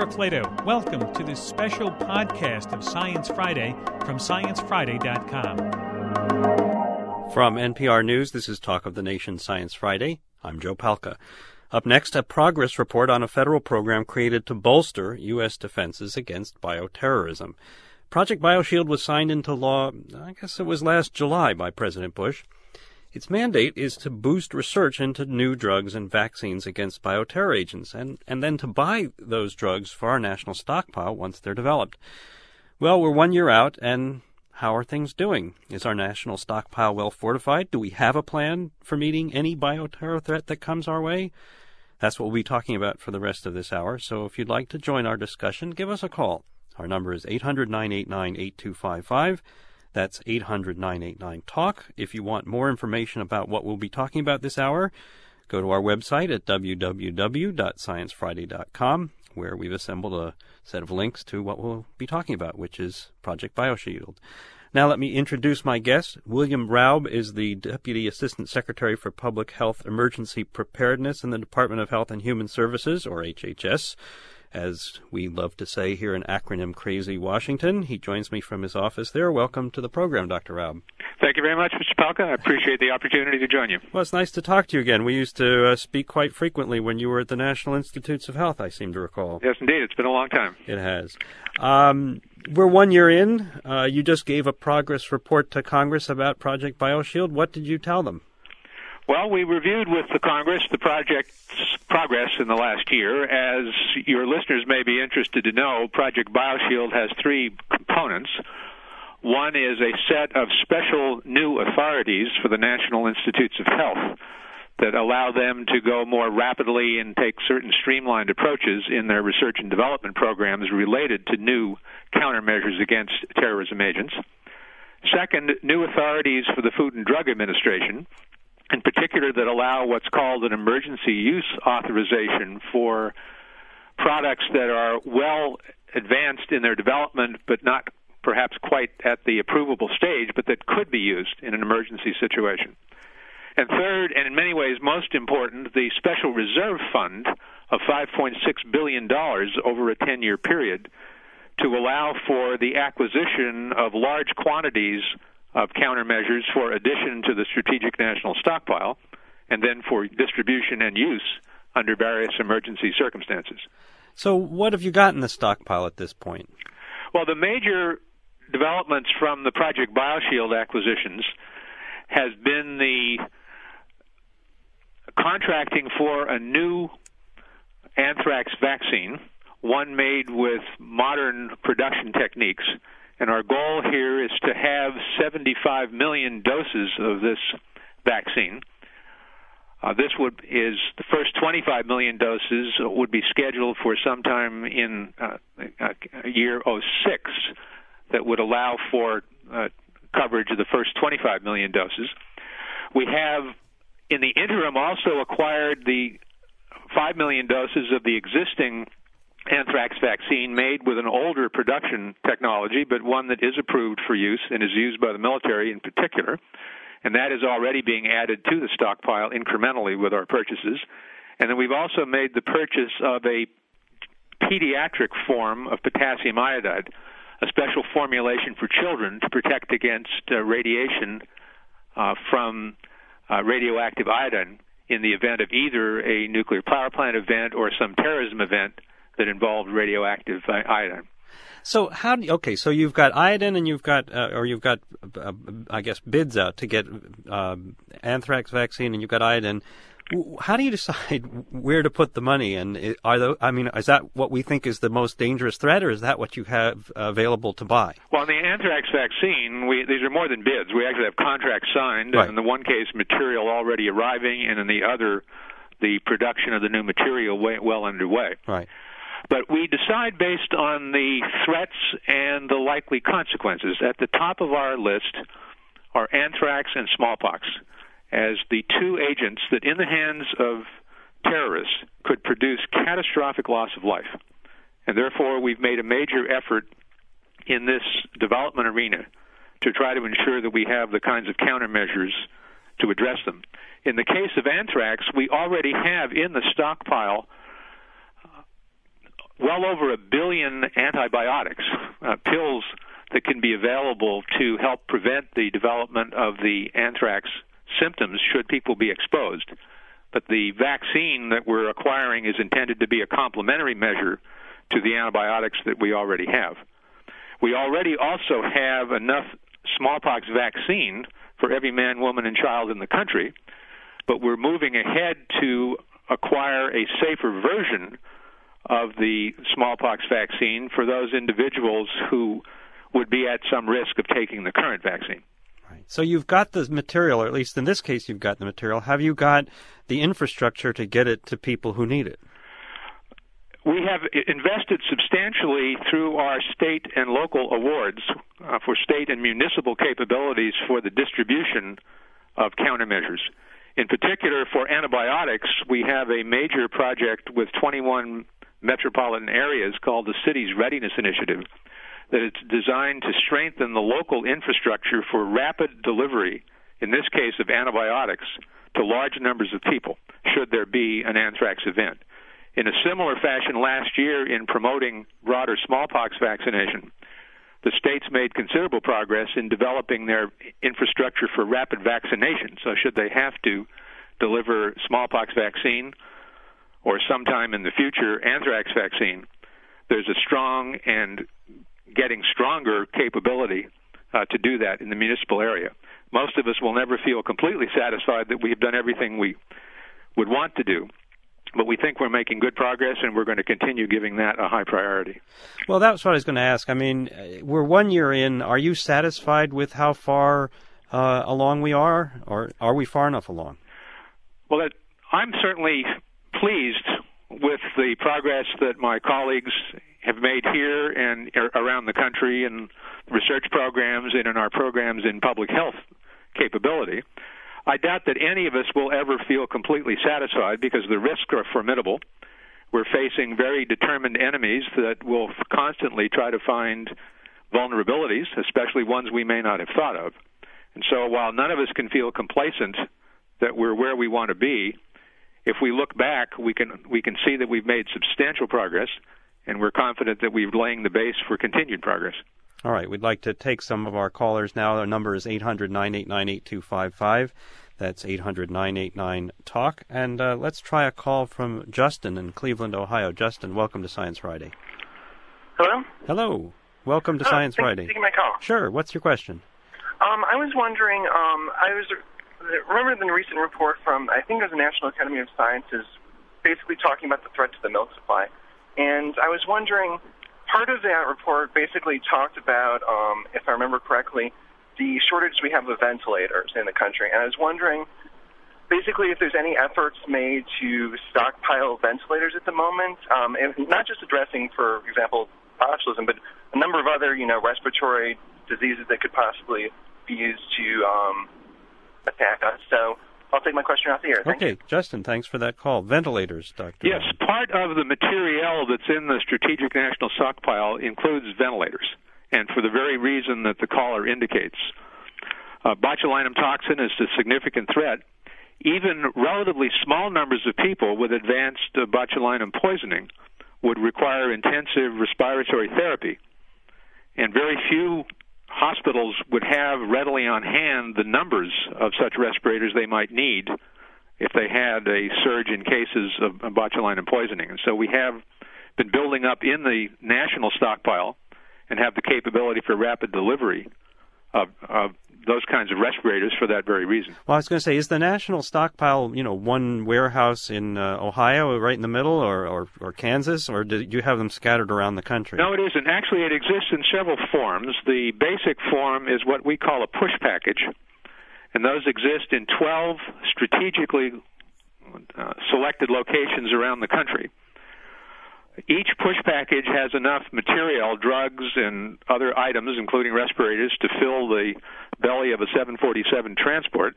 Laura Flato. Welcome to this special podcast of Science Friday from ScienceFriday.com. From NPR News, this is Talk of the Nation Science Friday. I'm Joe Palca. Up next, a progress report on a federal program created to bolster U.S. defenses against bioterrorism. Project BioShield was signed into law, I guess it was last July, by President Bush. Its mandate is to boost research into new drugs and vaccines against bioterror agents, and then to buy those drugs for our national stockpile once they're developed. Well, we're 1 year out, and how are things doing? Is our national stockpile well fortified? Do we have a plan for meeting any bioterror threat that comes our way? That's what we'll be talking about for the rest of this hour, so if you'd like to join our discussion, give us a call. Our number is 800-989-8255. That's 800-989-TALK. If you want more information about what we'll be talking about this hour, go to our website at www.sciencefriday.com, where we've assembled a set of links to what we'll be talking about, which is Project BioShield. Now let me introduce my guest. William Raub is the Deputy Assistant Secretary for Public Health Emergency Preparedness in the Department of Health and Human Services, or HHS, as we love to say here in acronym-crazy Washington. He joins me from his office there. Welcome to the program, Dr. Raub. Thank you very much, Mr. Palca. I appreciate the opportunity to join you. Well, it's nice to talk to you again. We used to speak quite frequently when you were at the National Institutes of Health, I seem to recall. Yes, indeed. It's been a long time. It has. We're 1 year in. You just gave a progress report to Congress about Project BioShield. What did you tell them? Well, we reviewed with the Congress the project's progress in the last year. As your listeners may be interested to know, Project BioShield has three components. One is a set of special new authorities for the National Institutes of Health that allow them to go more rapidly and take certain streamlined approaches in their research and development programs related to new countermeasures against terrorism agents. Second, new authorities for the Food and Drug Administration, in particular that allow what's called an emergency use authorization for products that are well advanced in their development but not perhaps quite at the approvable stage, but that could be used in an emergency situation. And third, and in many ways most important, the Special Reserve Fund of $5.6 billion over a 10-year period to allow for the acquisition of large quantities of countermeasures for addition to the Strategic National Stockpile, and then for distribution and use under various emergency circumstances. So what have you got in the stockpile at this point? Well, the major developments from the Project BioShield acquisitions has been the contracting for a new anthrax vaccine, one made with modern production techniques. And our goal here is to have 75 million doses of this vaccine. The first 25 million doses would be scheduled for sometime in year 06 that would allow for coverage of the first 25 million doses. We have, in the interim, also acquired the 5 million doses of the existing anthrax vaccine made with an older production technology, but one that is approved for use and is used by the military in particular, and that is already being added to the stockpile incrementally with our purchases. And then we've also made the purchase of a pediatric form of potassium iodide, a special formulation for children to protect against radiation from radioactive iodine in the event of either a nuclear power plant event or some terrorism event that involved radioactive iodine. So so you've got iodine and you've got I guess, bids out to get anthrax vaccine, and you've got iodine. How do you decide where to put the money? And is that what we think is the most dangerous threat, or is that what you have available to buy? Well, in the anthrax vaccine, these are more than bids. We actually have contracts signed, right. And in the one case, material already arriving, and in the other, the production of the new material well underway. Right. But we decide based on the threats and the likely consequences. At the top of our list are anthrax and smallpox as the two agents that, in the hands of terrorists, could produce catastrophic loss of life. And therefore, we've made a major effort in this development arena to try to ensure that we have the kinds of countermeasures to address them. In the case of anthrax, we already have in the stockpile well over 1 billion antibiotics, pills that can be available to help prevent the development of the anthrax symptoms should people be exposed. But the vaccine that we're acquiring is intended to be a complementary measure to the antibiotics that we already have. We already also have enough smallpox vaccine for every man, woman, and child in the country, but we're moving ahead to acquire a safer version of the smallpox vaccine for those individuals who would be at some risk of taking the current vaccine. Right. So you've got the material, or at least in this case you've got the material. Have you got the infrastructure to get it to people who need it? We have invested substantially through our state and local awards for state and municipal capabilities for the distribution of countermeasures. In particular, for antibiotics, we have a major project with 21 metropolitan areas called the Cities Readiness Initiative that is designed to strengthen the local infrastructure for rapid delivery, in this case of antibiotics, to large numbers of people should there be an anthrax event. In a similar fashion, last year in promoting broader smallpox vaccination, the states made considerable progress in developing their infrastructure for rapid vaccination. So should they have to deliver smallpox vaccine or sometime in the future anthrax vaccine, there's a strong and getting stronger capability to do that in the municipal area. Most of us will never feel completely satisfied that we've done everything we would want to do. But we think we're making good progress, and we're going to continue giving that a high priority. Well, that's what I was going to ask. I mean, we're 1 year in. Are you satisfied with how far along we are, or are we far enough along? Well, I'm certainly pleased with the progress that my colleagues have made here and around the country in research programs and in our programs in public health capability. I doubt that any of us will ever feel completely satisfied because the risks are formidable. We're facing very determined enemies that will constantly try to find vulnerabilities, especially ones we may not have thought of. And so while none of us can feel complacent that we're where we want to be, if we look back, we can see that we've made substantial progress, and we're confident that we're laying the base for continued progress. All right, we'd like to take some of our callers now. Our number is 800-989-8255. That's 800-989-TALK. And let's try a call from Justin in Cleveland, Ohio. Justin, welcome to Science Friday. Hello? Hello. Welcome to Science Friday. Thanks for taking my call. Sure. What's your question? I was wondering, remember the recent report from, I think it was the National Academy of Sciences, basically talking about the threat to the milk supply. And I was wondering, part of that report basically talked about, if I remember correctly, the shortage we have of ventilators in the country. And I was wondering, basically, if there's any efforts made to stockpile ventilators at the moment, not just addressing, for example, botulism, but a number of other, respiratory diseases that could possibly be used to attack us. So I'll take my question off the air. Thank you. Justin, thanks for that call. Ventilators, Dr. Yes, part of the material that's in the Strategic National Stockpile includes ventilators, and for the very reason that the caller indicates. Botulinum toxin is a significant threat. Even relatively small numbers of people with advanced botulinum poisoning would require intensive respiratory therapy, and very few hospitals would have readily on hand the numbers of such respirators they might need if they had a surge in cases of botulinum poisoning. And so we have been building up in the national stockpile and have the capability for rapid delivery of those kinds of respirators for that very reason. Well, I was going to say, is the national stockpile, one warehouse in Ohio right in the middle, or Kansas, or do you have them scattered around the country? No, it isn't. Actually, it exists in several forms. The basic form is what we call a push package, and those exist in 12 strategically selected locations around the country. Each push package has enough material, drugs, and other items, including respirators, to fill the belly of a 747 transport.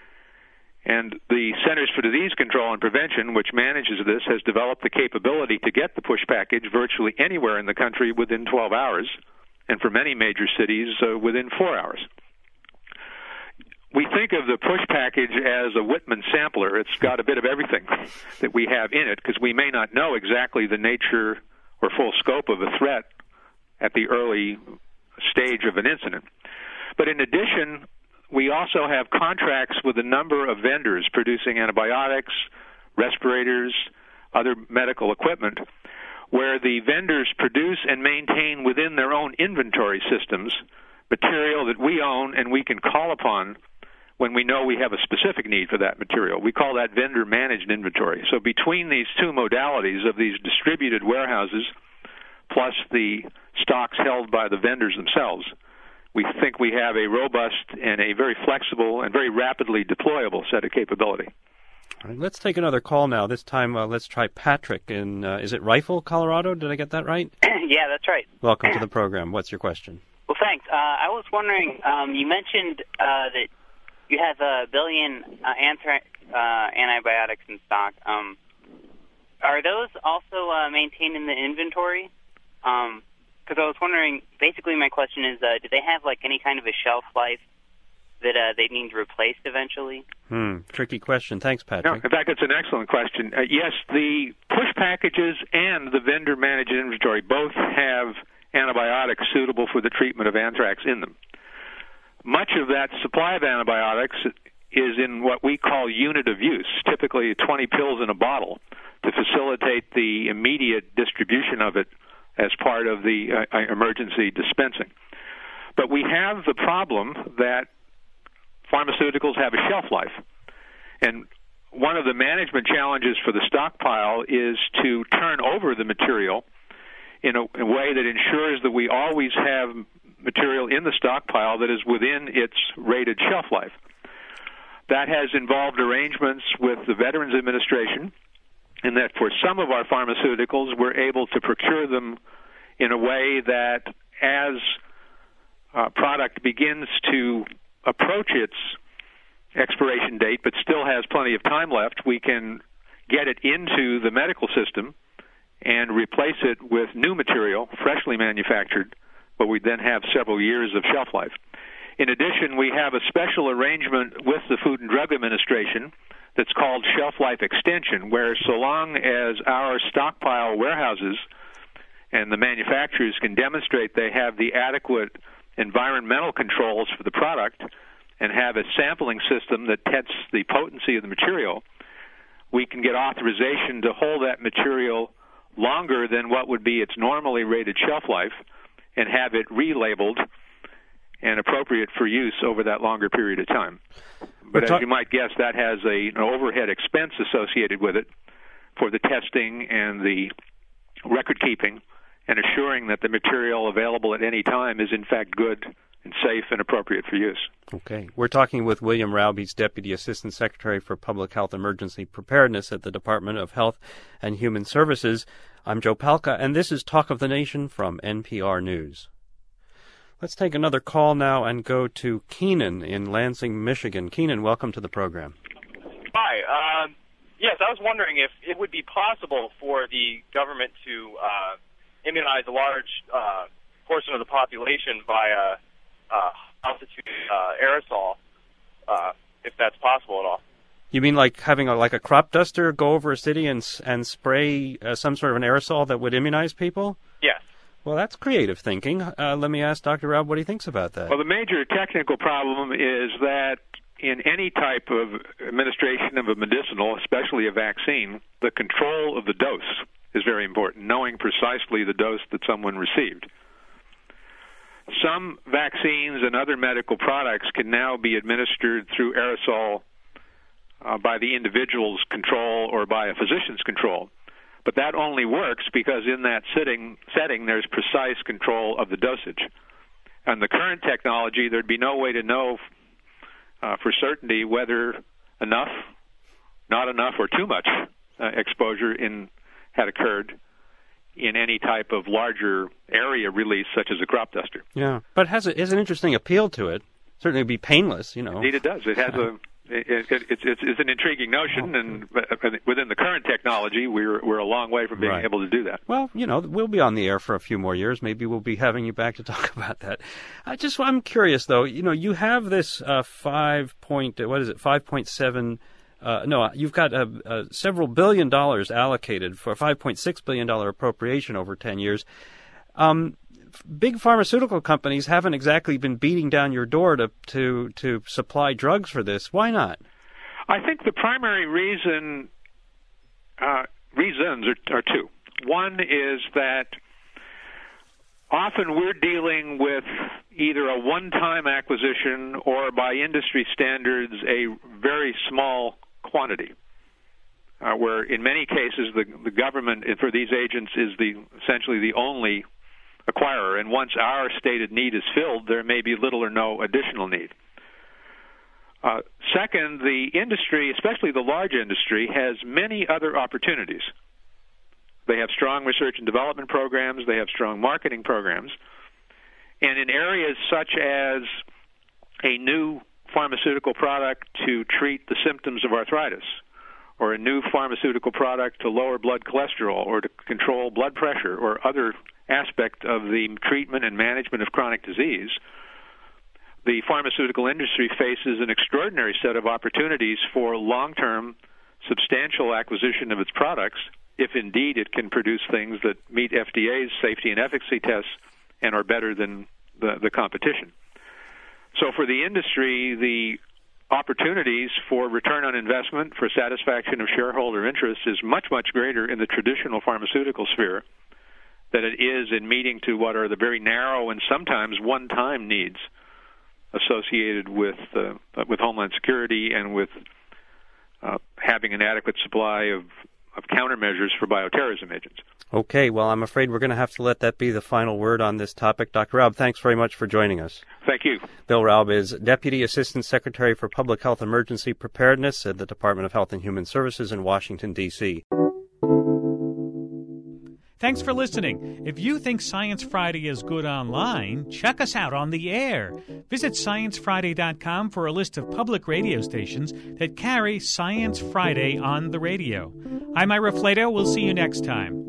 And the Centers for Disease Control and Prevention, which manages this, has developed the capability to get the push package virtually anywhere in the country within 12 hours, and for many major cities within 4 hours. We think of the push package as a Whitman sampler. It's got a bit of everything that we have in it because we may not know exactly the nature or full scope of a threat at the early stage of an incident. But in addition, we also have contracts with a number of vendors producing antibiotics, respirators, other medical equipment, where the vendors produce and maintain within their own inventory systems material that we own and we can call upon when we know we have a specific need for that material. We call that vendor-managed inventory. So between these two modalities of these distributed warehouses plus the stocks held by the vendors themselves, we think we have a robust and a very flexible and very rapidly deployable set of capability. All right, let's take another call now. This time, let's try Patrick in, is it Rifle, Colorado? Did I get that right? Yeah, that's right. Welcome to the program. What's your question? Well, thanks. I was wondering, you mentioned that you have 1 billion antibiotics in stock. Are those also maintained in the inventory? Because I was wondering, basically my question is, do they have like any kind of a shelf life that they need replaced eventually? Tricky question. Thanks, Patrick. No, in fact, it's an excellent question. Yes, the push packages and the vendor-managed inventory both have antibiotics suitable for the treatment of anthrax in them. Much of that supply of antibiotics is in what we call unit of use, typically 20 pills in a bottle, to facilitate the immediate distribution of it as part of the emergency dispensing. But we have the problem that pharmaceuticals have a shelf life. And one of the management challenges for the stockpile is to turn over the material in a way that ensures that we always have material in the stockpile that is within its rated shelf life. That has involved arrangements with the Veterans Administration, in that for some of our pharmaceuticals, we're able to procure them in a way that as product begins to approach its expiration date but still has plenty of time left, we can get it into the medical system and replace it with new material, freshly manufactured, but we then have several years of shelf life. In addition, we have a special arrangement with the Food and Drug Administration that's called shelf life extension, where so long as our stockpile warehouses and the manufacturers can demonstrate they have the adequate environmental controls for the product and have a sampling system that tests the potency of the material, we can get authorization to hold that material longer than what would be its normally rated shelf life and have it relabeled and appropriate for use over that longer period of time. But as you might guess, that has an overhead expense associated with it for the testing and the record keeping and assuring that the material available at any time is in fact good and safe and appropriate for use. Okay. We're talking with William Raube, Deputy Assistant Secretary for Public Health Emergency Preparedness at the Department of Health and Human Services. I'm Joe Palca, and this is Talk of the Nation from NPR News. Let's take another call now and go to Keenan in Lansing, Michigan. Keenan, welcome to the program. Hi. Yes, I was wondering if it would be possible for the government to immunize a large portion of the population by altitude aerosol, if that's possible at all. You mean like having a crop duster go over a city and spray some sort of an aerosol that would immunize people? Yes. Well, that's creative thinking. Let me ask Dr. Raube what he thinks about that. Well, the major technical problem is that in any type of administration of a medicinal, especially a vaccine, the control of the dose is very important, knowing precisely the dose that someone received. Some vaccines and other medical products can now be administered through aerosol by the individual's control or by a physician's control. But that only works because in that setting there's precise control of the dosage. And the current technology, there'd be no way to know for certainty whether enough, not enough, or too much exposure had occurred in any type of larger area release, such as a crop duster. Yeah, but it has an interesting appeal to it. Certainly it'd be painless, Indeed it does. It has it's an intriguing notion, and within the current technology, we're a long way from being able to do that. Well, we'll be on the air for a few more years. Maybe we'll be having you back to talk about that. I'm curious though. You have this 5.7 You've got several $1 billion allocated for a $5.6 billion appropriation over 10 years. Big pharmaceutical companies haven't exactly been beating down your door to supply drugs for this. Why not? I think the primary reasons are two. One is that often we're dealing with either a one-time acquisition or, by industry standards, a very small quantity, where in many cases the government for these agents is essentially the only acquirer, and once our stated need is filled, there may be little or no additional need. Second, the industry, especially the large industry, has many other opportunities. They have strong research and development programs, they have strong marketing programs, and in areas such as a new pharmaceutical product to treat the symptoms of arthritis, or a new pharmaceutical product to lower blood cholesterol or to control blood pressure or other aspect of the treatment and management of chronic disease, the pharmaceutical industry faces an extraordinary set of opportunities for long-term, substantial acquisition of its products, if indeed it can produce things that meet FDA's safety and efficacy tests and are better than the competition. So for the industry, the opportunities for return on investment, for satisfaction of shareholder interests, is much, much greater in the traditional pharmaceutical sphere than it is in meeting to what are the very narrow and sometimes one-time needs associated with Homeland Security and with having an adequate supply of countermeasures for bioterrorism agents. Okay, well, I'm afraid we're going to have to let that be the final word on this topic. Dr. Raub, thanks very much for joining us. Thank you. Bill Raub is Deputy Assistant Secretary for Public Health Emergency Preparedness at the Department of Health and Human Services in Washington, D.C. Thanks for listening. If you think Science Friday is good online, check us out on the air. Visit ScienceFriday.com for a list of public radio stations that carry Science Friday on the radio. I'm Ira Flato. We'll see you next time.